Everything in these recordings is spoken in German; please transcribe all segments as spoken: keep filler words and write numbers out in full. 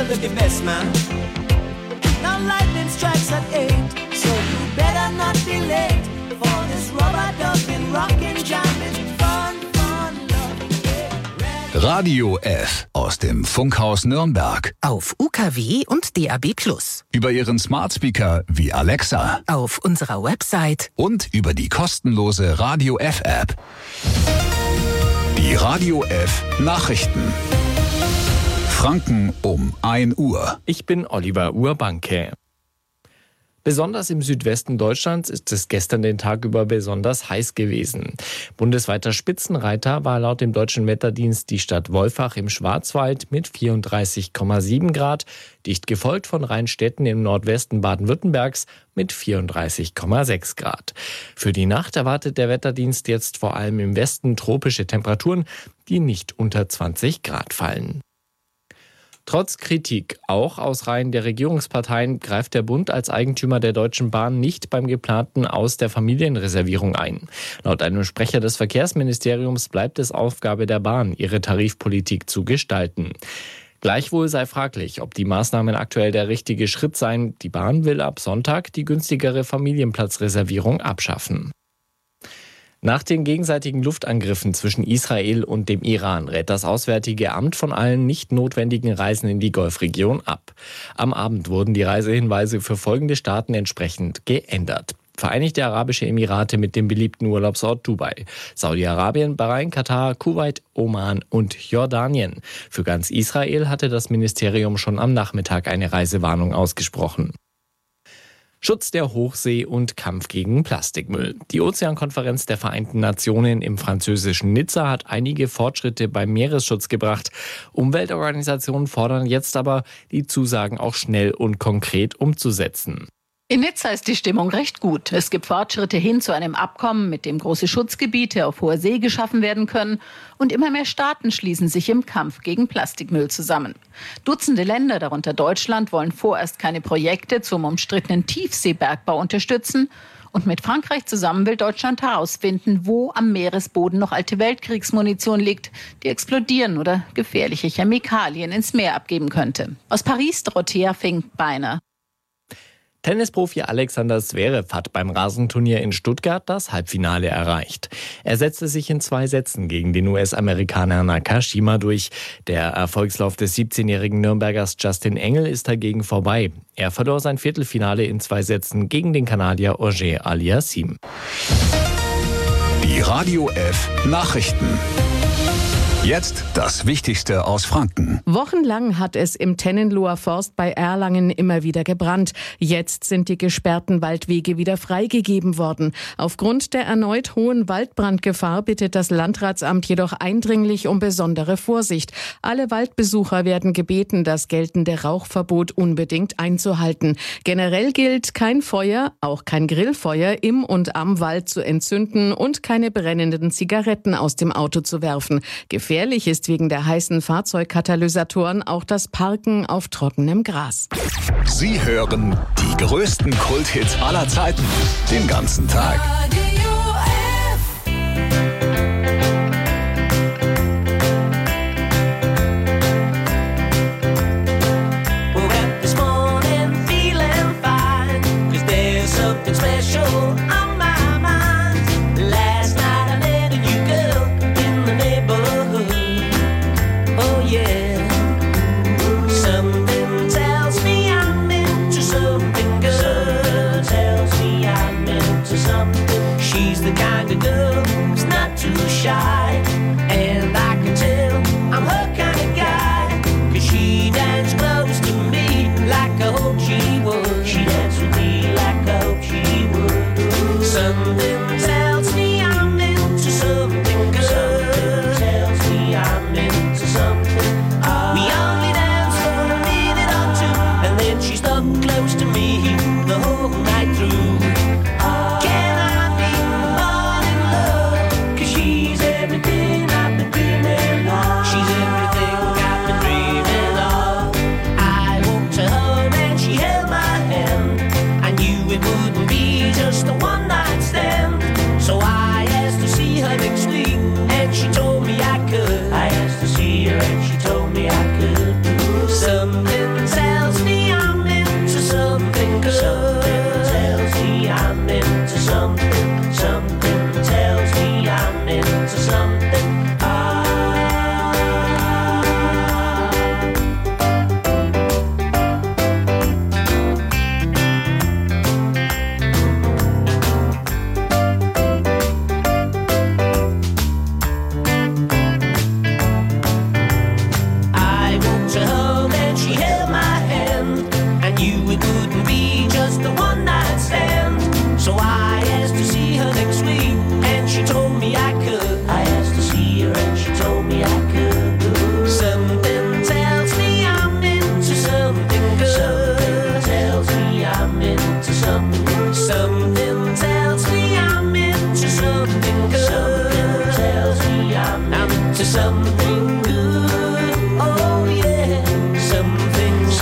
look your best, man. Now lightning strikes at eight, so you better not be late for this rubber-ducking, rockin', jamming, fun, fun, love, yeah. Radio F aus dem Funkhaus Nürnberg. Auf U K W und D A B plus. Über Ihren Smart Speaker wie Alexa. Auf unserer Website. Und über die kostenlose Radio F App. Die Radio F Nachrichten. Franken um ein Uhr. Ich bin Oliver Urbanke. Besonders im Südwesten Deutschlands ist es gestern den Tag über besonders heiß gewesen. Bundesweiter Spitzenreiter war laut dem Deutschen Wetterdienst die Stadt Wolfach im Schwarzwald mit vierunddreißig Komma sieben Grad, dicht gefolgt von Rheinstetten im Nordwesten Baden-Württembergs mit vierunddreißig Komma sechs Grad. Für die Nacht erwartet der Wetterdienst jetzt vor allem im Westen tropische Temperaturen, die nicht unter zwanzig Grad fallen. Trotz Kritik, auch aus Reihen der Regierungsparteien, greift der Bund als Eigentümer der Deutschen Bahn nicht beim geplanten Aus der Familienreservierung ein. Laut einem Sprecher des Verkehrsministeriums bleibt es Aufgabe der Bahn, ihre Tarifpolitik zu gestalten. Gleichwohl sei fraglich, ob die Maßnahmen aktuell der richtige Schritt seien. Die Bahn will ab Sonntag die günstigere Familienplatzreservierung abschaffen. Nach den gegenseitigen Luftangriffen zwischen Israel und dem Iran rät das Auswärtige Amt von allen nicht notwendigen Reisen in die Golfregion ab. Am Abend wurden die Reisehinweise für folgende Staaten entsprechend geändert. Vereinigte Arabische Emirate mit dem beliebten Urlaubsort Dubai, Saudi-Arabien, Bahrain, Katar, Kuwait, Oman und Jordanien. Für ganz Israel hatte das Ministerium schon am Nachmittag eine Reisewarnung ausgesprochen. Schutz der Hochsee und Kampf gegen Plastikmüll. Die Ozeankonferenz der Vereinten Nationen im französischen Nizza hat einige Fortschritte beim Meeresschutz gebracht. Umweltorganisationen fordern jetzt aber, die Zusagen auch schnell und konkret umzusetzen. In Nizza ist die Stimmung recht gut. Es gibt Fortschritte hin zu einem Abkommen, mit dem große Schutzgebiete auf hoher See geschaffen werden können. Und immer mehr Staaten schließen sich im Kampf gegen Plastikmüll zusammen. Dutzende Länder, darunter Deutschland, wollen vorerst keine Projekte zum umstrittenen Tiefseebergbau unterstützen. Und mit Frankreich zusammen will Deutschland herausfinden, wo am Meeresboden noch alte Weltkriegsmunition liegt, die explodieren oder gefährliche Chemikalien ins Meer abgeben könnte. Aus Paris, Dorothea Fink-Beiner. Tennisprofi Alexander Zverev hat beim Rasenturnier in Stuttgart das Halbfinale erreicht. Er setzte sich in zwei Sätzen gegen den U S-Amerikaner Nakashima durch. Der Erfolgslauf des siebzehnjährigen Nürnbergers Justin Engel ist dagegen vorbei. Er verlor sein Viertelfinale in zwei Sätzen gegen den Kanadier Auger Aliassime. Die Radio F Nachrichten. Jetzt das Wichtigste aus Franken. Wochenlang hat es im Tennenloher Forst bei Erlangen immer wieder gebrannt. Jetzt sind die gesperrten Waldwege wieder freigegeben worden. Aufgrund der erneut hohen Waldbrandgefahr bittet das Landratsamt jedoch eindringlich um besondere Vorsicht. Alle Waldbesucher werden gebeten, das geltende Rauchverbot unbedingt einzuhalten. Generell gilt, kein Feuer, auch kein Grillfeuer im und am Wald zu entzünden und keine brennenden Zigaretten aus dem Auto zu werfen. Gefährlich ist wegen der heißen Fahrzeugkatalysatoren auch das Parken auf trockenem Gras. Sie hören die größten Kulthits aller Zeiten den ganzen Tag.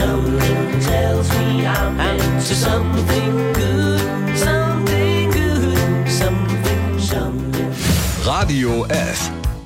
Something tells me I'm into something good, something good, something, something. Radio F.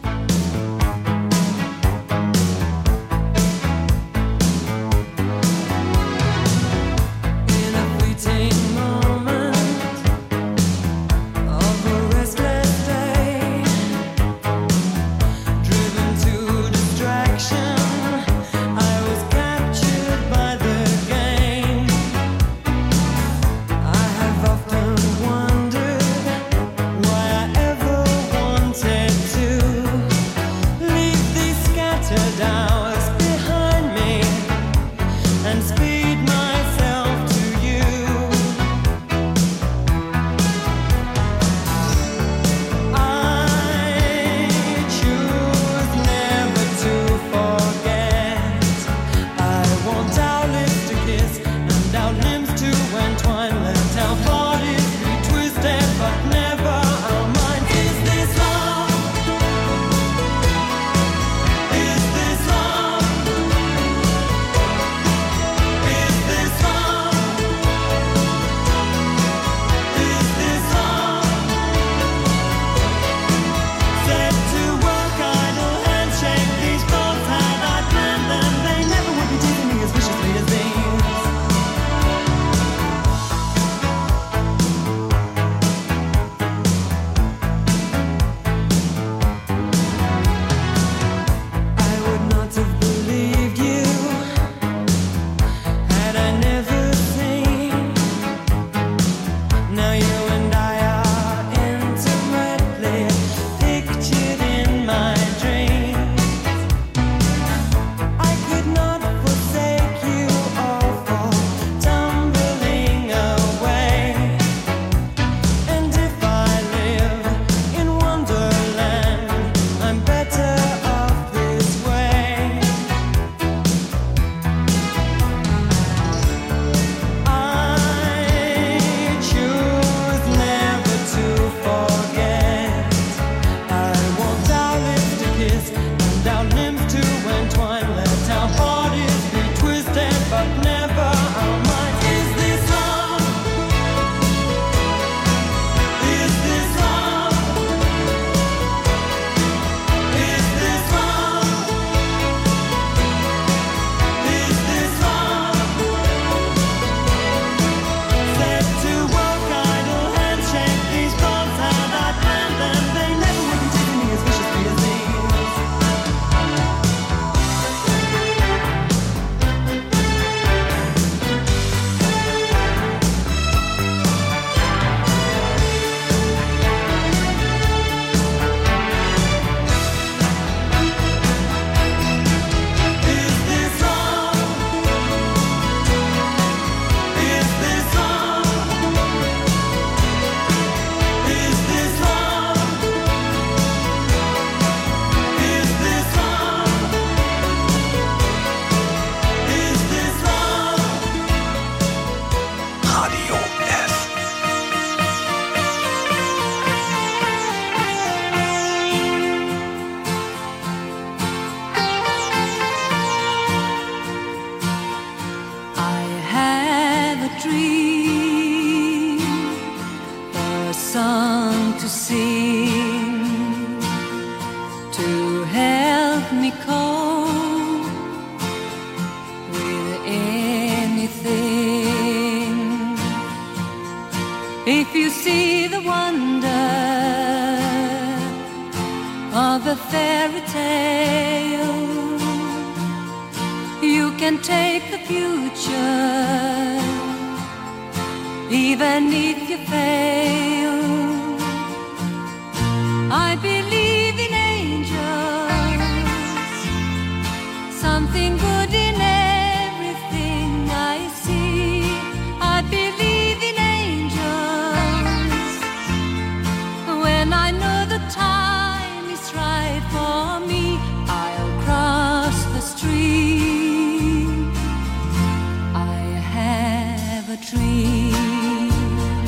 Dream.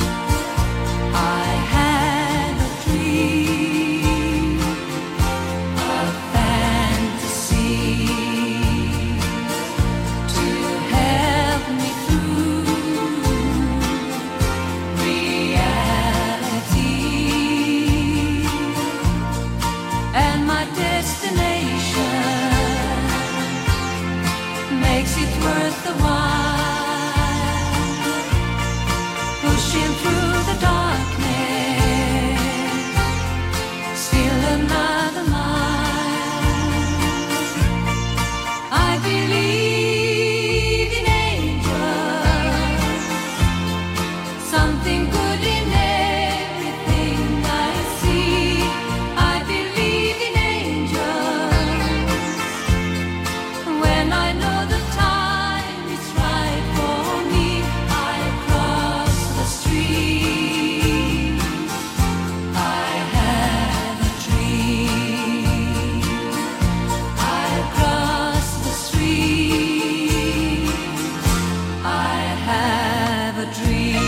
I have a dream. makes it worth the while, pushing through the darkness, still another mile. I believe in angels, something good in everything I see. I believe in angels when I know the time is right for me. I cross the street, I have a dream. I cross the street, I have a dream.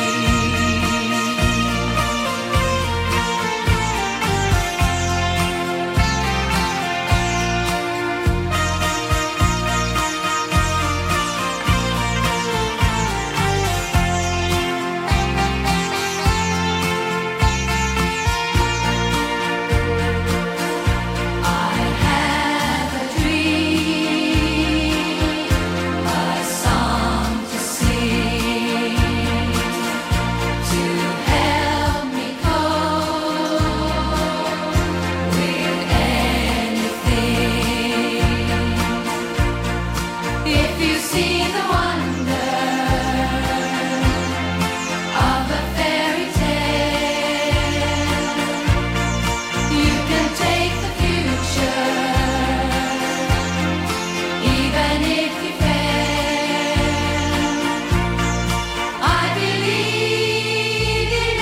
I have a dream, a song to sing, to help me cope with anything. If you see the wonder of a fairy tale, you can take the future, even if you fail. I believe in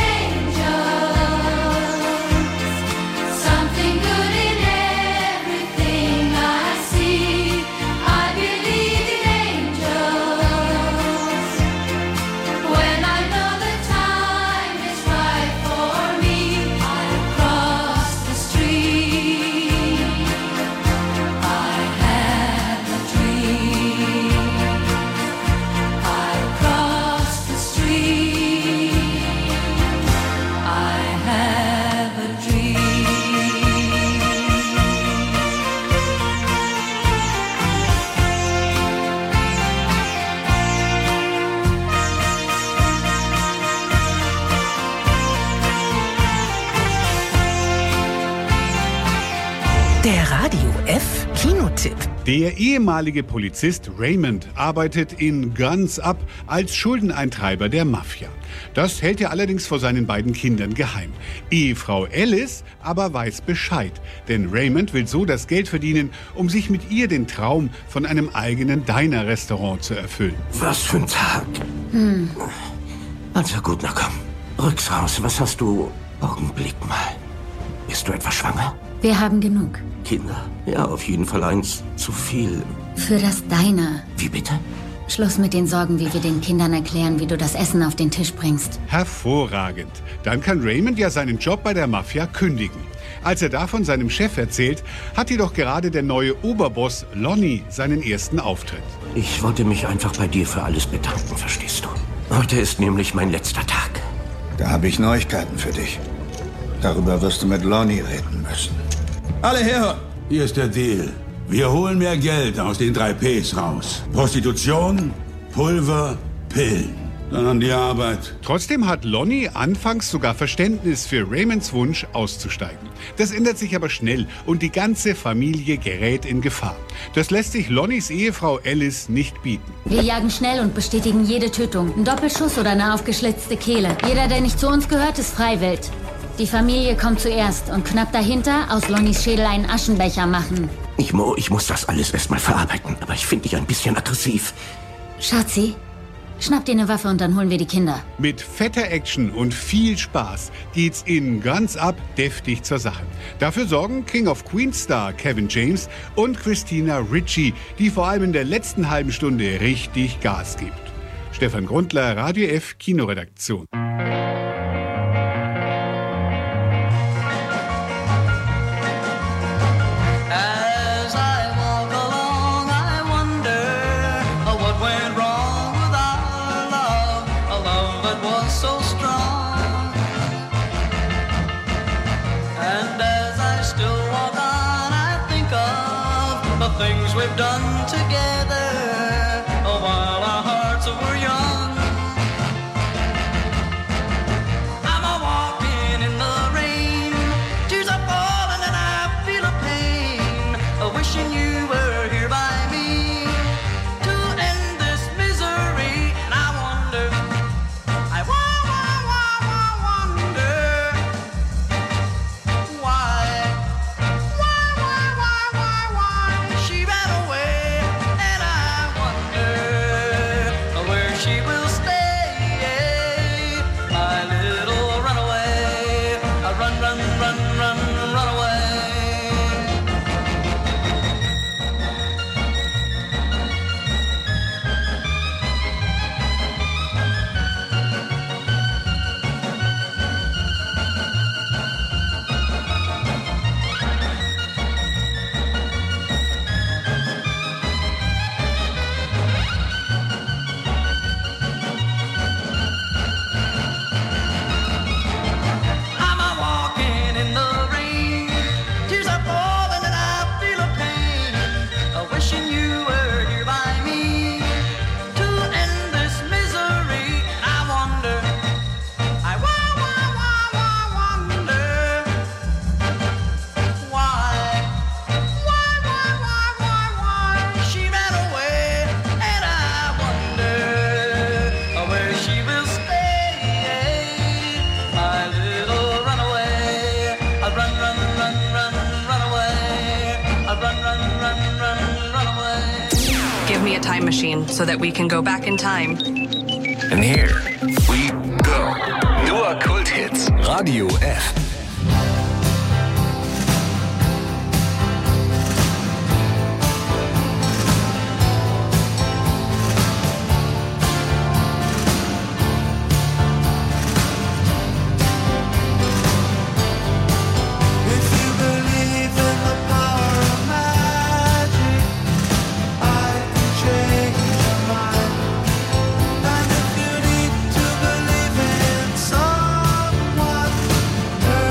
angels, something good in everything I see. I believe in angels when I know the time is right for me. I cross the street, I have a dream. I cross the street, I have a dream. Der Radio F Kinotipp. Der ehemalige Polizist Raymond arbeitet in Guns Up als Schuldeneintreiber der Mafia. Das hält er allerdings vor seinen beiden Kindern geheim. Ehefrau Alice aber weiß Bescheid, denn Raymond will so das Geld verdienen, um sich mit ihr den Traum von einem eigenen Diner-Restaurant zu erfüllen. Was für ein Tag. Hm. Also gut, na komm. Rück's raus. Was hast du? Augenblick mal. Bist du etwa schwanger? Wir haben genug. Kinder? Ja, auf jeden Fall eins zu viel. Für das Diner. Wie bitte? Schluss mit den Sorgen, wie wir den Kindern erklären, wie du das Essen auf den Tisch bringst. Hervorragend. Dann kann Raymond ja seinen Job bei der Mafia kündigen. Als er davon seinem Chef erzählt, hat jedoch gerade der neue Oberboss Lonnie seinen ersten Auftritt. Ich wollte mich einfach bei dir für alles bedanken, verstehst du? Heute ist nämlich mein letzter Tag. Da habe ich Neuigkeiten für dich. Darüber wirst du mit Lonnie reden müssen. Alle her! Hier ist der Deal. Wir holen mehr Geld aus den drei Ps raus. Prostitution, Pulver, Pillen. Dann an die Arbeit. Trotzdem hat Lonnie anfangs sogar Verständnis für Raymonds Wunsch auszusteigen. Das ändert sich aber schnell und die ganze Familie gerät in Gefahr. Das lässt sich Lonnies Ehefrau Alice nicht bieten. Wir jagen schnell und bestätigen jede Tötung. Ein Doppelschuss oder eine aufgeschlitzte Kehle. Jeder, der nicht zu uns gehört, ist Freiwild. Die Familie kommt zuerst und knapp dahinter aus Lonnies Schädel einen Aschenbecher machen. Ich, mo, ich muss das alles erstmal verarbeiten, aber ich finde dich ein bisschen aggressiv. Schatzi, schnapp dir eine Waffe und dann holen wir die Kinder. Mit fetter Action und viel Spaß geht's in Guns Up deftig zur Sache. Dafür sorgen King of Queens Star Kevin James und Christina Ricci, die vor allem in der letzten halben Stunde richtig Gas gibt. Stefan Grundler, Radio F Kinoredaktion. Things we've done together. me a time machine so that we can go back in time. And here we go. Nur Kulthits. Radio F. Turn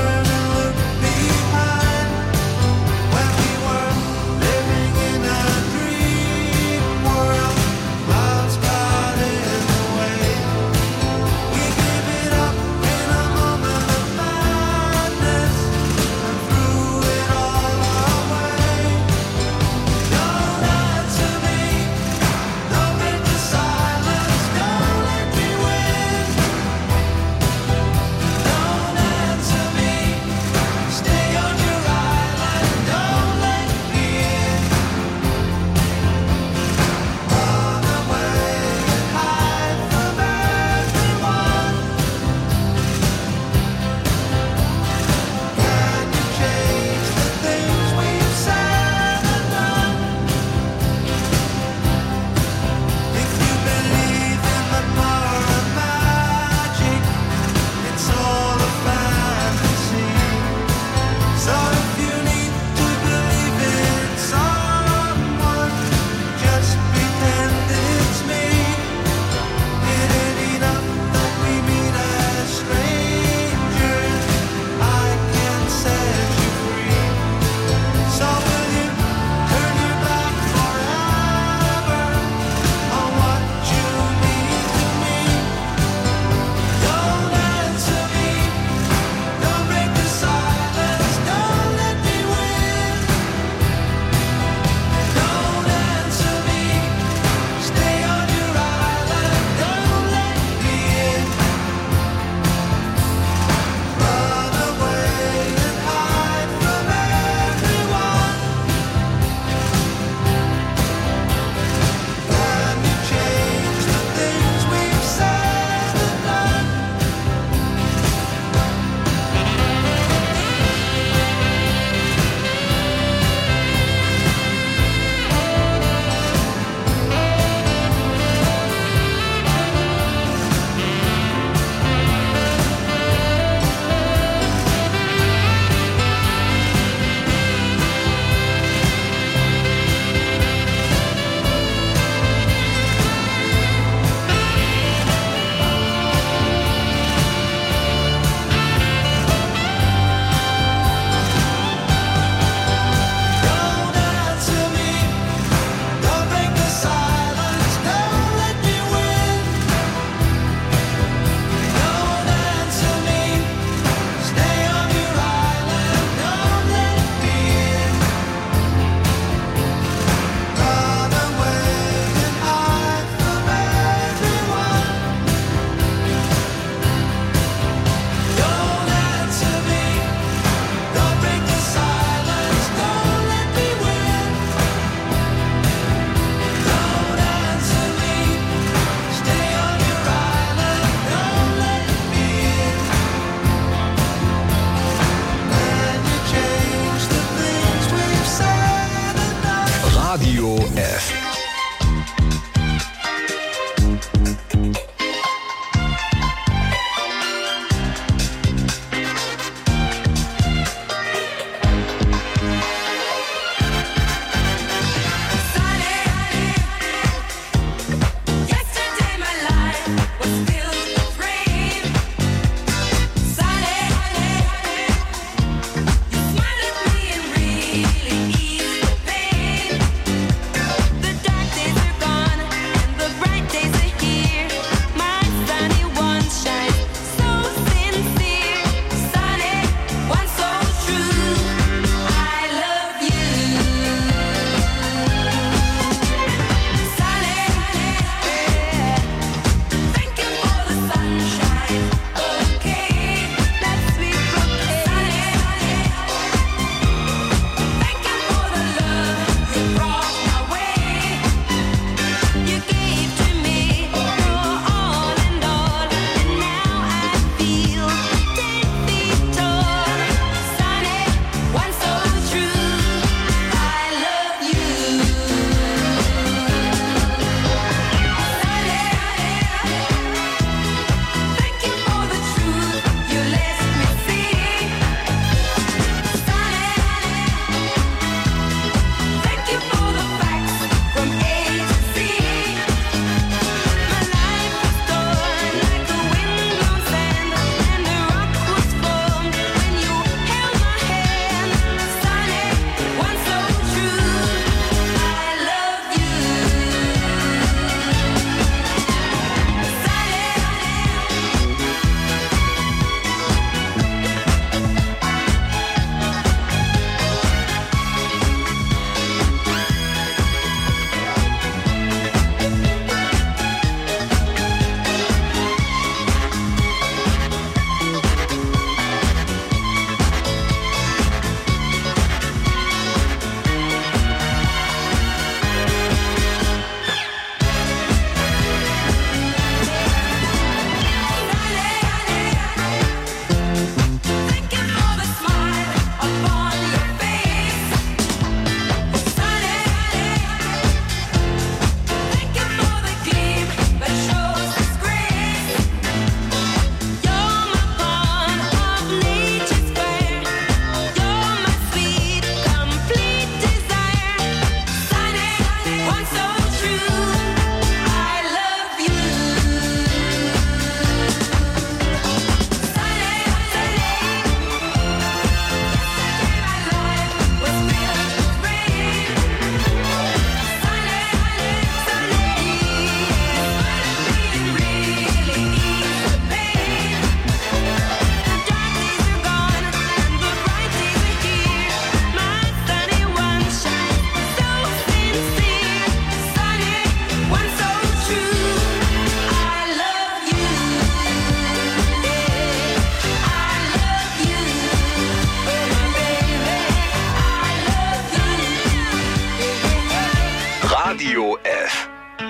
F.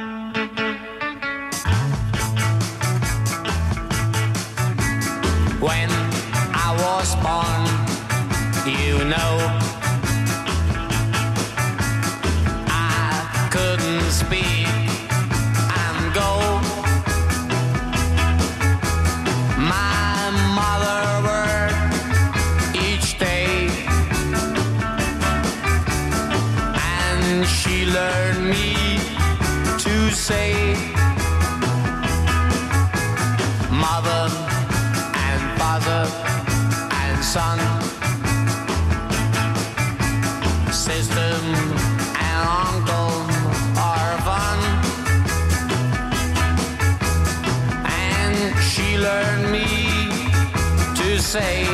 When I was born, you know, I couldn't speak and go. My mother worked each day, and she learned me to say, mother and father and son, system and uncle are fun. And she learned me to say,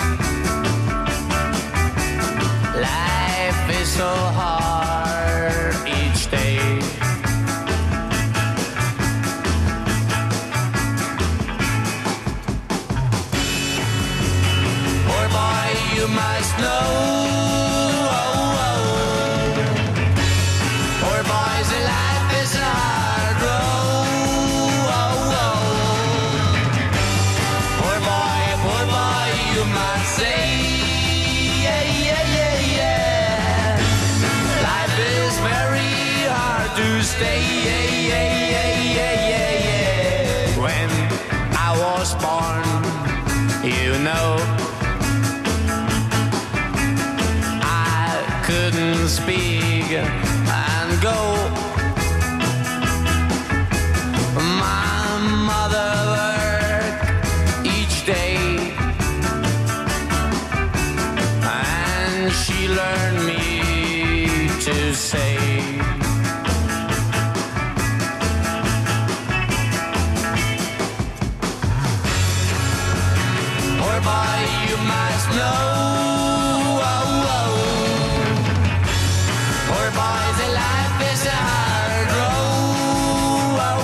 life is so hard each day. Boy, boy, you must know. Poor boys, life is a hard road. Poor boy, poor boy, you must say, yeah, yeah, yeah, yeah. Life is very hard to stay, yeah, yeah, yeah, yeah, yeah, yeah. When I was born, you know, I couldn't speak and go. My mother worked each day, and she learned me to say, poor boy, you must know. Poor boys, life is a hard road.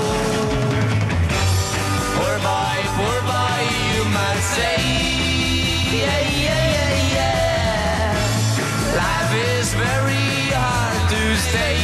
Poor boy, poor boy, you must say, yeah, yeah, yeah, yeah. Life is very hard to stay.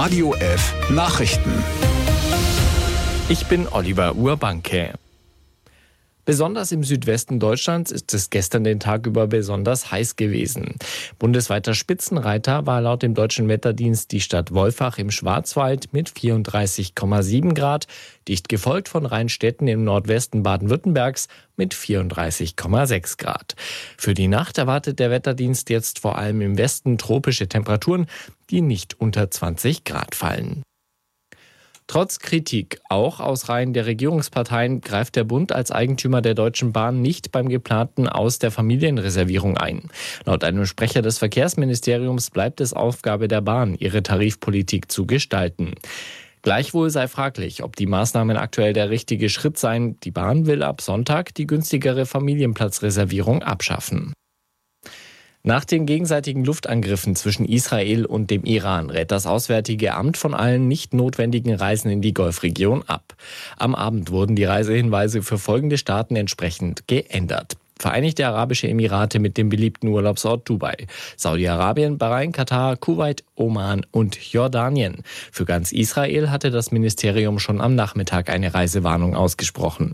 Radio F Nachrichten. Ich bin Oliver Urbanke. Besonders im Südwesten Deutschlands ist es gestern den Tag über besonders heiß gewesen. Bundesweiter Spitzenreiter war laut dem Deutschen Wetterdienst die Stadt Wolfach im Schwarzwald mit vierunddreißig Komma sieben Grad, dicht gefolgt von Rheinstetten im Nordwesten Baden-Württembergs mit vierunddreißig Komma sechs Grad. Für die Nacht erwartet der Wetterdienst jetzt vor allem im Westen tropische Temperaturen, die nicht unter zwanzig Grad fallen. Trotz Kritik, auch aus Reihen der Regierungsparteien, greift der Bund als Eigentümer der Deutschen Bahn nicht beim geplanten Aus der Familienreservierung ein. Laut einem Sprecher des Verkehrsministeriums bleibt es Aufgabe der Bahn, ihre Tarifpolitik zu gestalten. Gleichwohl sei fraglich, ob die Maßnahmen aktuell der richtige Schritt seien. Die Bahn will ab Sonntag die günstigere Familienplatzreservierung abschaffen. Nach den gegenseitigen Luftangriffen zwischen Israel und dem Iran rät das Auswärtige Amt von allen nicht notwendigen Reisen in die Golfregion ab. Am Abend wurden die Reisehinweise für folgende Staaten entsprechend geändert. Vereinigte Arabische Emirate mit dem beliebten Urlaubsort Dubai, Saudi-Arabien, Bahrain, Katar, Kuwait, Oman und Jordanien. Für ganz Israel hatte das Ministerium schon am Nachmittag eine Reisewarnung ausgesprochen.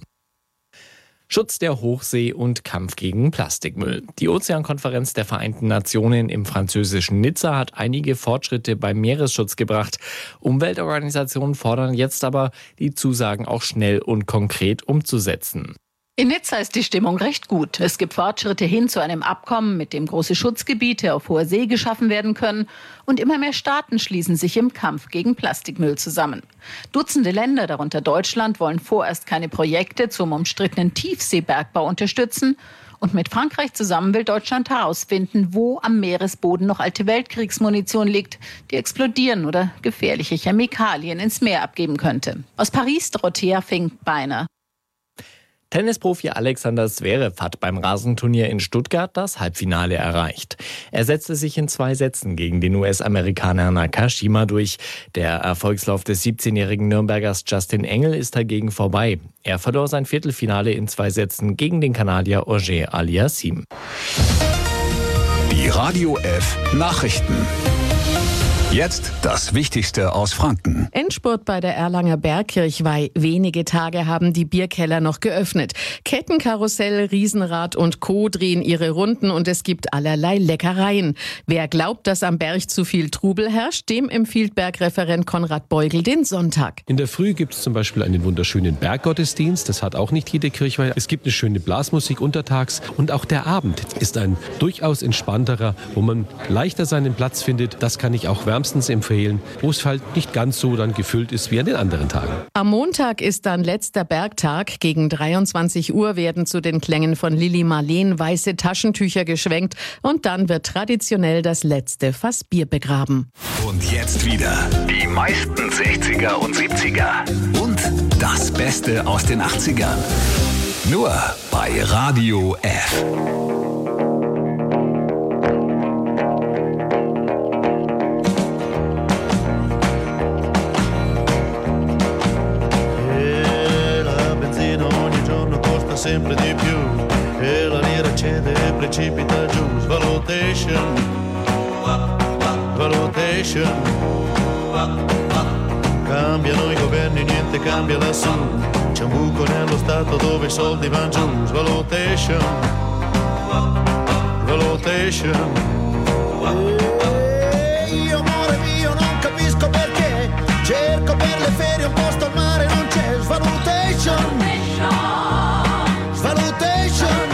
Schutz der Hochsee und Kampf gegen Plastikmüll. Die Ozeankonferenz der Vereinten Nationen im französischen Nizza hat einige Fortschritte beim Meeresschutz gebracht. Umweltorganisationen fordern jetzt aber, die Zusagen auch schnell und konkret umzusetzen. In Nizza ist die Stimmung recht gut. Es gibt Fortschritte hin zu einem Abkommen, mit dem große Schutzgebiete auf hoher See geschaffen werden können. Und immer mehr Staaten schließen sich im Kampf gegen Plastikmüll zusammen. Dutzende Länder, darunter Deutschland, wollen vorerst keine Projekte zum umstrittenen Tiefseebergbau unterstützen. Und mit Frankreich zusammen will Deutschland herausfinden, wo am Meeresboden noch alte Weltkriegsmunition liegt, die explodieren oder gefährliche Chemikalien ins Meer abgeben könnte. Aus Paris, Dorothea Fink-Beiner. Tennisprofi Alexander Zverev hat beim Rasenturnier in Stuttgart das Halbfinale erreicht. Er setzte sich in zwei Sätzen gegen den U S-Amerikaner Nakashima durch. Der Erfolgslauf des siebzehnjährigen Nürnbergers Justin Engel ist dagegen vorbei. Er verlor sein Viertelfinale in zwei Sätzen gegen den Kanadier Auger Aliassime. Die Radio F Nachrichten. Jetzt das Wichtigste aus Franken. Endspurt bei der Erlanger Bergkirchweih. Wenige Tage haben die Bierkeller noch geöffnet. Kettenkarussell, Riesenrad und Co. drehen ihre Runden und es gibt allerlei Leckereien. Wer glaubt, dass am Berg zu viel Trubel herrscht, dem empfiehlt Bergreferent Konrad Beugel den Sonntag. In der Früh gibt es zum Beispiel einen wunderschönen Berggottesdienst. Das hat auch nicht jede Kirchweih. Es gibt eine schöne Blasmusik untertags und auch der Abend ist ein durchaus entspannterer, wo man leichter seinen Platz findet. Das kann ich auch wärmstens empfehlen, wo es halt nicht ganz so dann gefüllt ist wie an den anderen Tagen. Am Montag ist dann letzter Bergtag. Gegen dreiundzwanzig Uhr werden zu den Klängen von Lili Marleen weiße Taschentücher geschwenkt und dann wird traditionell das letzte Fass Bier begraben. Und jetzt wieder die meisten sechziger und siebziger und das Beste aus den achtzigern. Nur bei Radio F. Sempre di più e la lira cede e precipita giù. Svalutation, valutation. Cambiano i governi, niente cambia lassù. C'è un buco nello stato dove i soldi vanno giù. Svalutation, valutation. E io amore mio non capisco perché. Cerco per le ferie un posto al mare, non c'è. Svalutation. Valutation,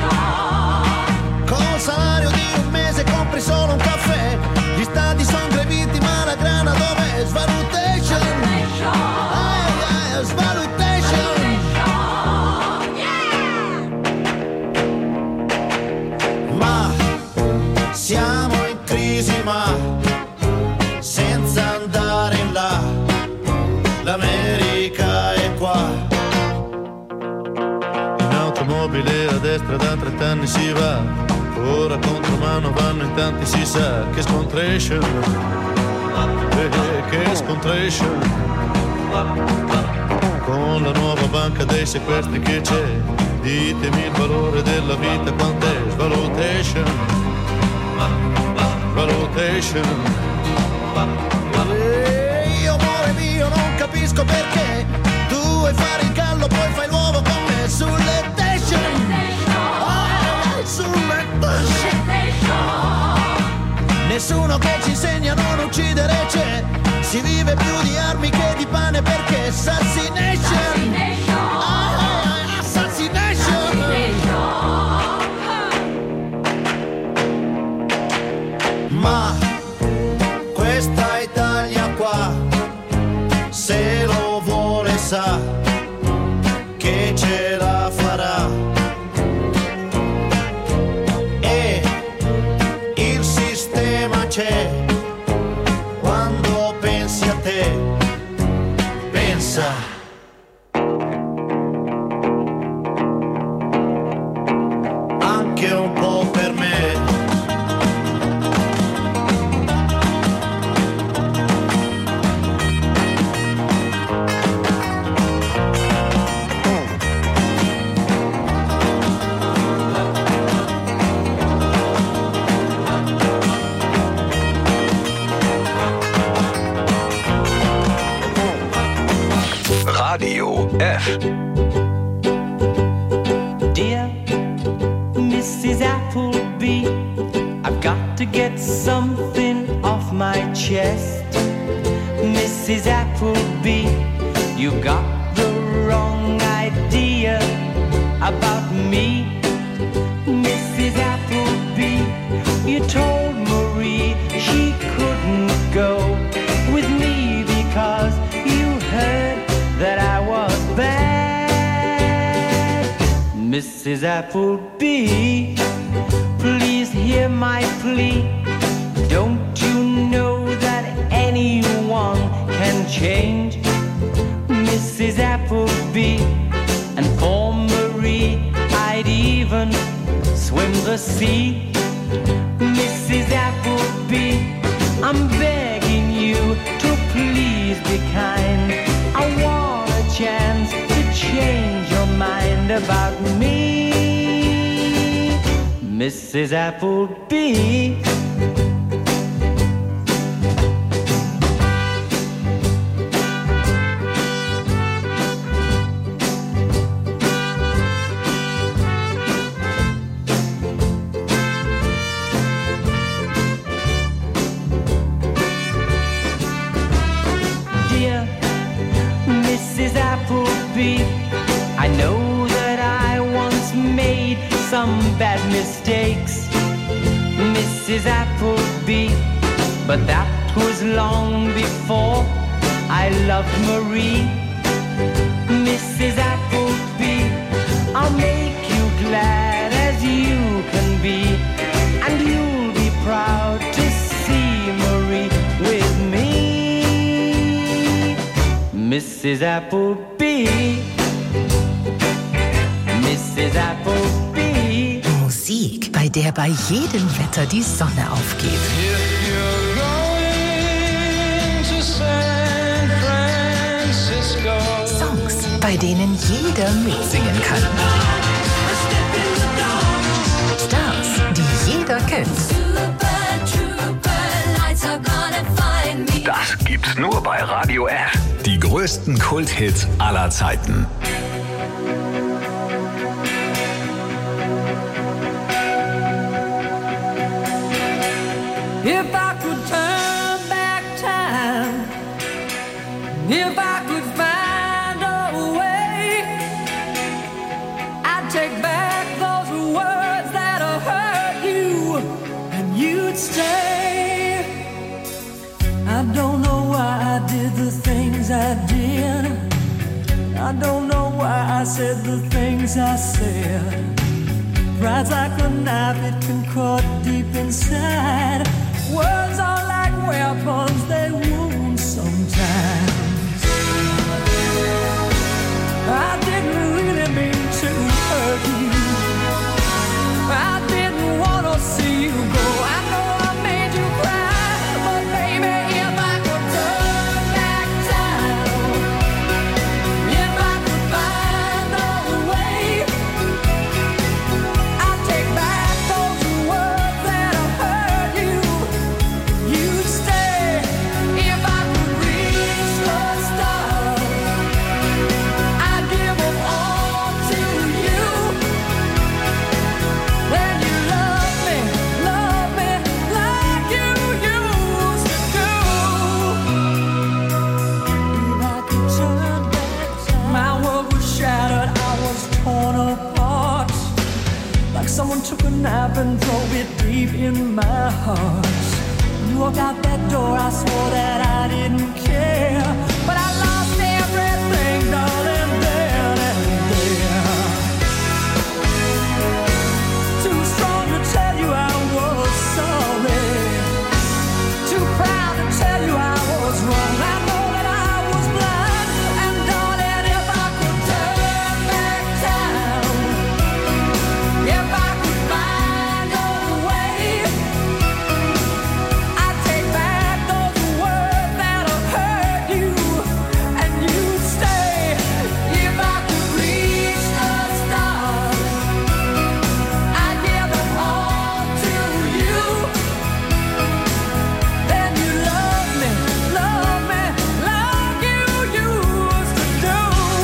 col salario di un mese compri solo un caffè. Gli stadi sono greviti ma la grana dov'è? Svalutation, ah, yeah, svalutation, ma siamo in crisi ma senza andare in là, l'America è qua. A destra da trent'anni si va, ora contromano vanno in tanti, si sa che scontration, eh, che scontration. Con la nuova banca dei sequestri che c'è, ditemi il valore della vita quant'è. Valutation, valutation. Nessuno che ci insegna a non uccidere c'è. Si vive più di armi che di pane perché assassination. Ah, assassination. Ma questa Italia qua, se lo vuole sa che ce la farà. E il sistema c'è. Quando pensi a te, pensa. Anche un po' per me. Radio F. Dear Missus Appleby, I've got to get something off my chest. Missus Appleby, you got the wrong idea about me. Missus Appleby, you told Marie she couldn't go with me because you heard that I was bad. Missus Appleby, please hear my plea. Don't you know that anyone can change? Missus Appleby, and for Marie I'd even swim the sea. Missus Appleby, I'm begging you to please be kind. I want a chance to change your mind about me. Missus Appleby. Dear Missus Appleby, I know that I once made some bad mistakes, Missus Appleby, but that was long before I loved Marie. Missus Appleby, I'll make you glad as you can be, and you'll be proud to see Marie with me. Missus Appleby, Missus Appleby. Musik, bei der bei jedem Wetter die Sonne aufgeht. Songs, bei denen jeder mitsingen kann. Stars, die jeder kennt. Das gibt's nur bei Radio F. Die größten Kulthits aller Zeiten. If I could turn back time, if I could find a way, I'd take back those words that have hurt you, and you'd stay. I don't know why I did the things I did. I don't know why I said the things I said. Pride's like a knife, it can cut deep inside. Words are like weapons, they wound sometimes. I didn't really mean to hurt you. I didn't want to see you go. I know I made you cry, but baby, if I could turn back time, if I could find a way, I'd take back those words that have hurt deep in my heart. You walked out that door, I swore that I didn't care. But I lost everything, darling, then and there. Too strong to tell you I was sorry. Too proud to tell you I was wrong. I know that I was blind. And darling, if I could turn back time, if I could find a way, I'd take back those words that have hurt you, and you'd stay. If I could reach the stars, I'd give them all to you. Then you love me, love me, like you used to do.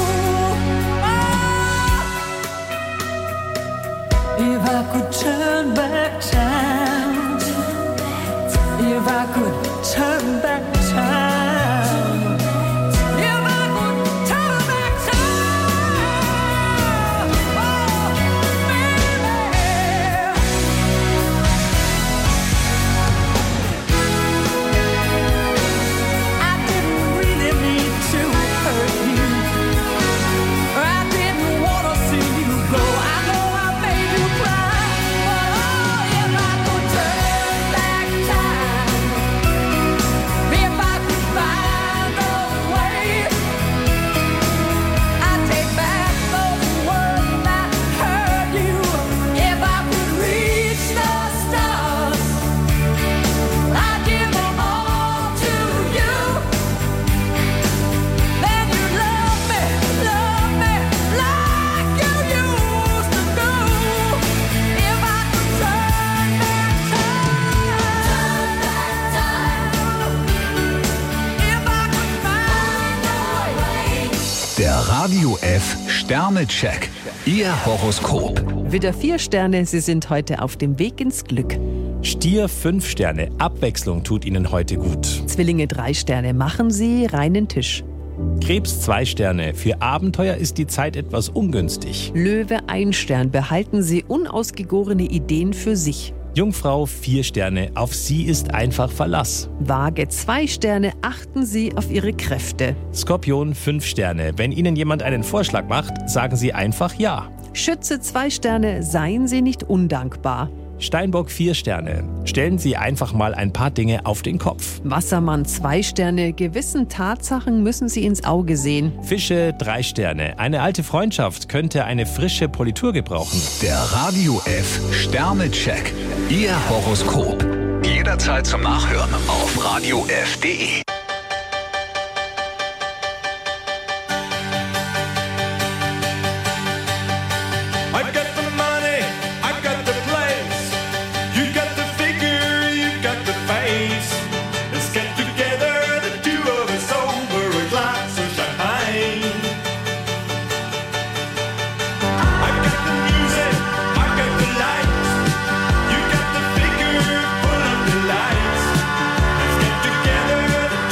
Oh. If I could turn back time, if I could turn back time, if I could turn back time, oh, baby. I didn't really mean to hurt you. I didn't want to see you go. I know I made you cry. But oh, if I could turn back time, if I could find a way, I'd take back those words that hurt you. If I could reach the stars, I'd give them all to you. Then you love me, love me, like you used to do. If I could turn back time, if I could find a way. Der Radio F Sternecheck. Ihr Horoskop. Widder vier Sterne, Sie sind heute auf dem Weg ins Glück. Stier fünf Sterne, Abwechslung tut Ihnen heute gut. Zwillinge drei Sterne, machen Sie reinen Tisch. Krebs zwei Sterne, für Abenteuer ist die Zeit etwas ungünstig. Löwe ein Stern, behalten Sie unausgegorene Ideen für sich. Jungfrau vier Sterne, auf Sie ist einfach Verlass. Waage zwei Sterne, achten Sie auf Ihre Kräfte. Skorpion fünf Sterne, wenn Ihnen jemand einen Vorschlag macht, sagen Sie einfach ja. Schütze zwei Sterne, seien Sie nicht undankbar. Steinbock vier Sterne, stellen Sie einfach mal ein paar Dinge auf den Kopf. Wassermann zwei Sterne, gewissen Tatsachen müssen Sie ins Auge sehen. Fische drei Sterne, eine alte Freundschaft könnte eine frische Politur gebrauchen. Der Radio F Sternecheck. Ihr Horoskop. Jederzeit zum Nachhören auf radio f punkt de. I've got the money, I've got the place. You got the figure, you got the face. Let's get together, the two of us, over a glass of champagne. I've got the music, I've got the lights. You got the figure, pull up the lights. Let's get together, the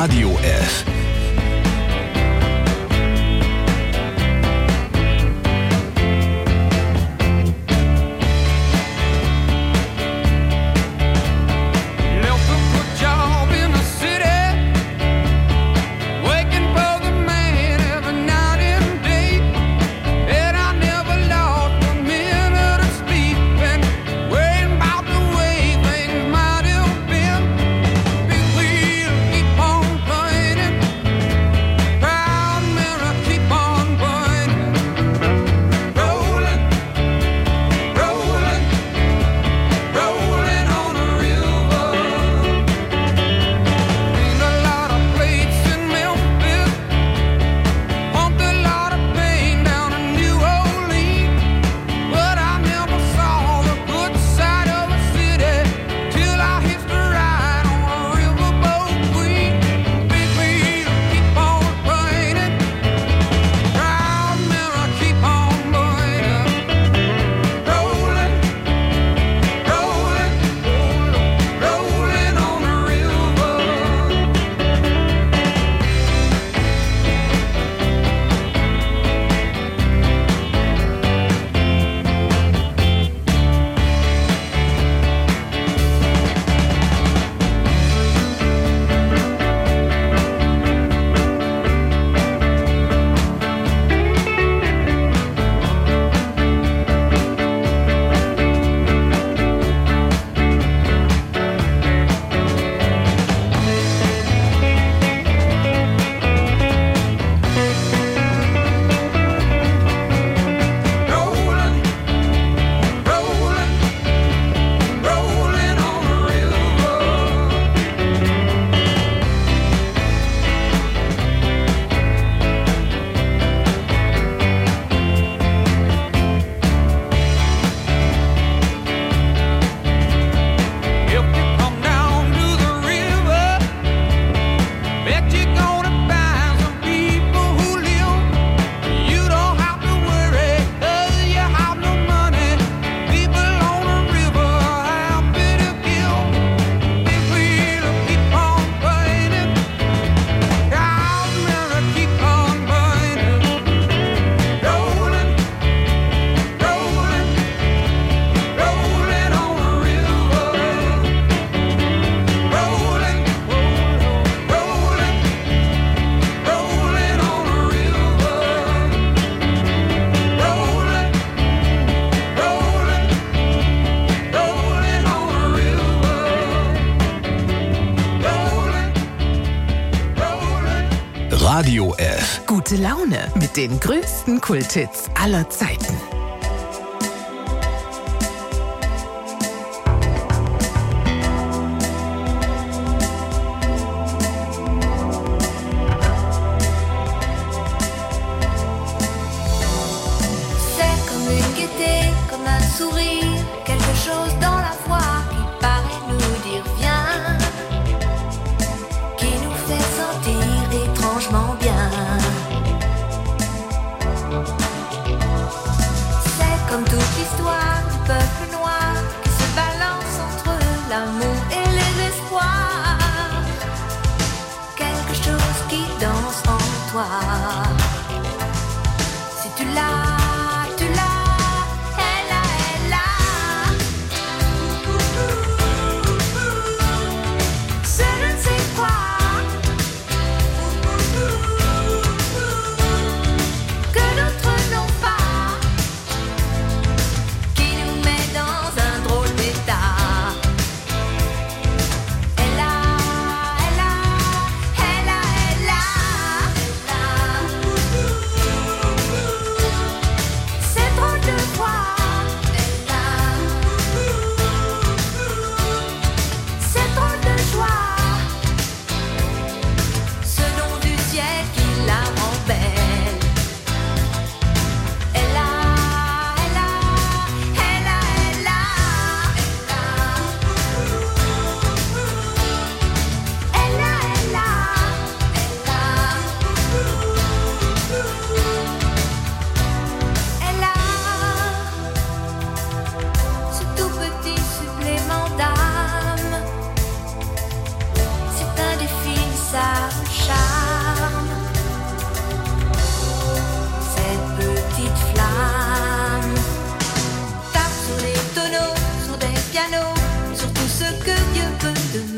Radio F. Radio F. Gute Laune mit den größten Kulthits aller Zeiten. C'est comme une gaieté, comme un sourire, quelque chose dans la voix qui paraît nous dire viens, qui nous fait sentir étrangement bien.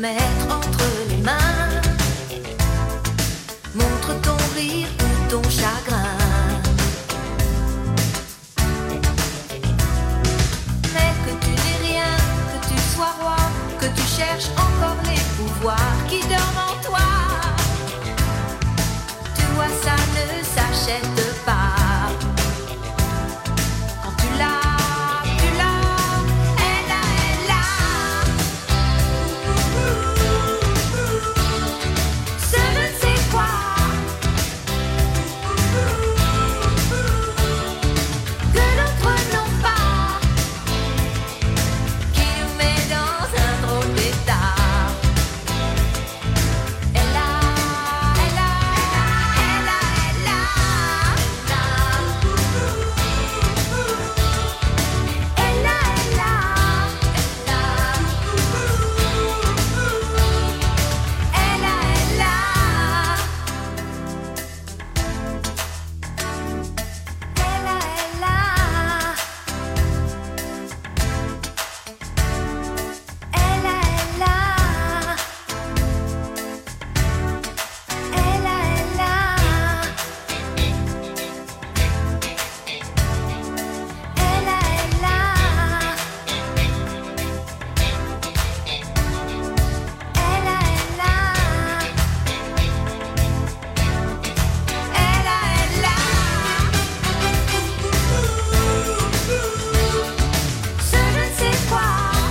mettre entre les mains. Montre ton rire ou ton chagrin. Mais que tu n'es rien, que tu sois roi, que tu cherches encore les pouvoirs qui dorment en toi. Tu vois, ça ne s'achète pas. Quand tu l'as, tu l'as, elle a, elle a. Ce je ne sais quoi. Que d'autres n'ont pas, qui nous met dans un drôle d'état. Elle a, elle a, elle a, elle a, elle a. Elle a, elle a, elle a. Elle a, elle a. Elle a, elle a. Elle a, elle a. Elle a, elle a. Elle a, elle a. Elle a, elle a. Elle a, elle a. Ce je ne sais quoi.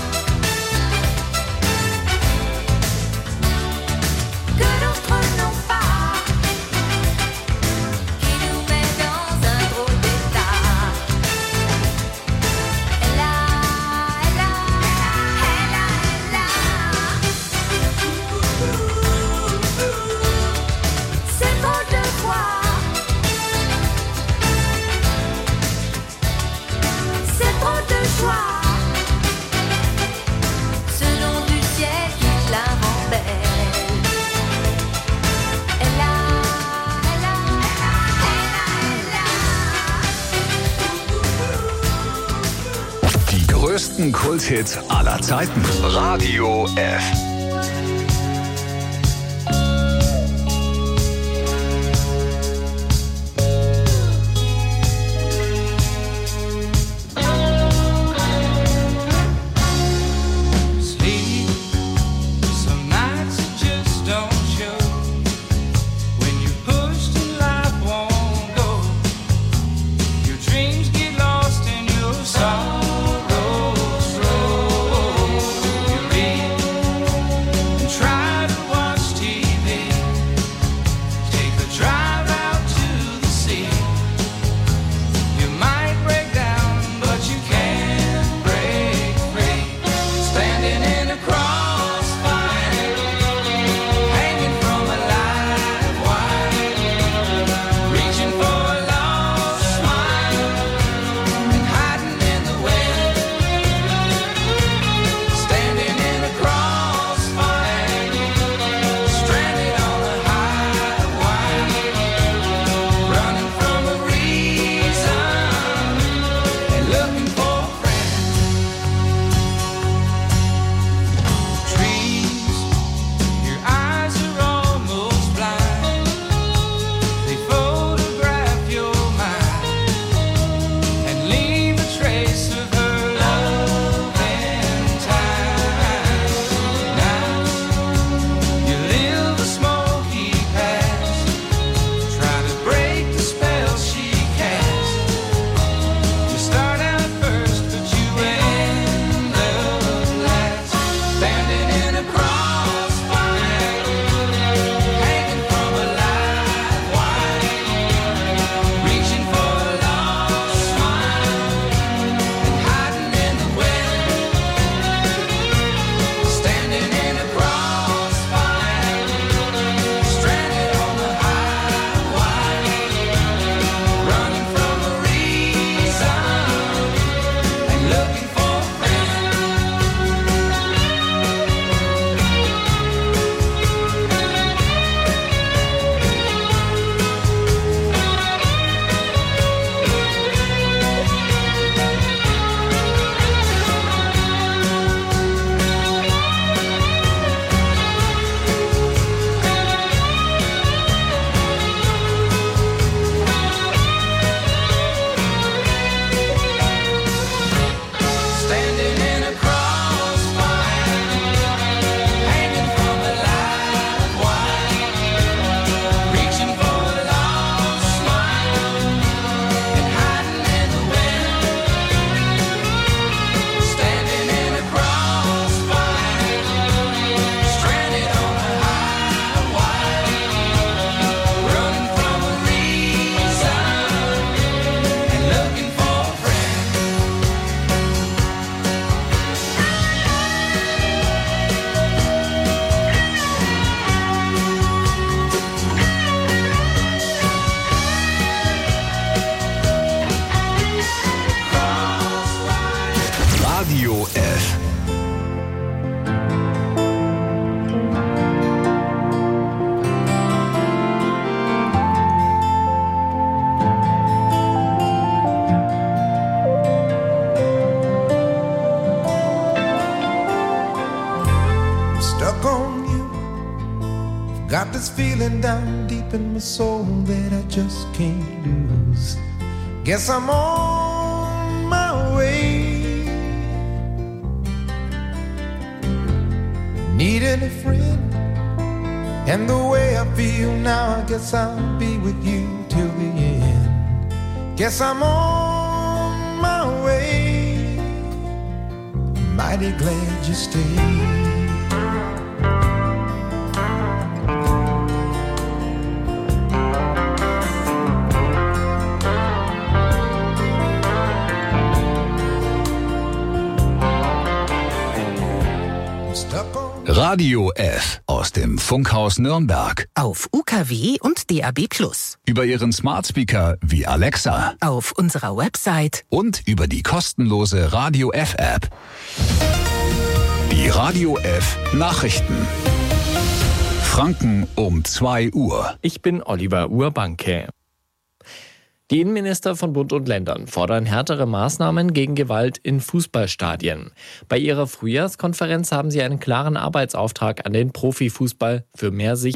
Que d'autres n'ont pas, qui nous met dans un drôle d'état. Elle a, elle a, elle a, elle a. C'est drôle de voir. C'est drôle de joie. Ce nom du ciel qui la rend belle. Elle a, elle a, elle a, elle a. Die größten Kulthits aller Zeiten. Radio F. Sleep. Some nights it just don't show. When you push and life won't go. Your dreams get lost in your sorrows roll. You read Got this feeling down deep in my soul that I just can't lose. Guess I'm on my way. Needing a friend, and the way I feel now, I guess I'll be with you till the end. Guess I'm on my way. Mighty glad you stayed. Radio F aus dem Funkhaus Nürnberg. Auf U K W und D A B plus. Über Ihren Smart Speaker wie Alexa. Auf unserer Website. Und über die kostenlose Radio F App. Die Radio F Nachrichten. Franken um zwei Uhr. Ich bin Oliver Urbanke. Die Innenminister von Bund und Ländern fordern härtere Maßnahmen gegen Gewalt in Fußballstadien. Bei ihrer Frühjahrskonferenz haben sie einen klaren Arbeitsauftrag an den Profifußball für mehr Sicherheit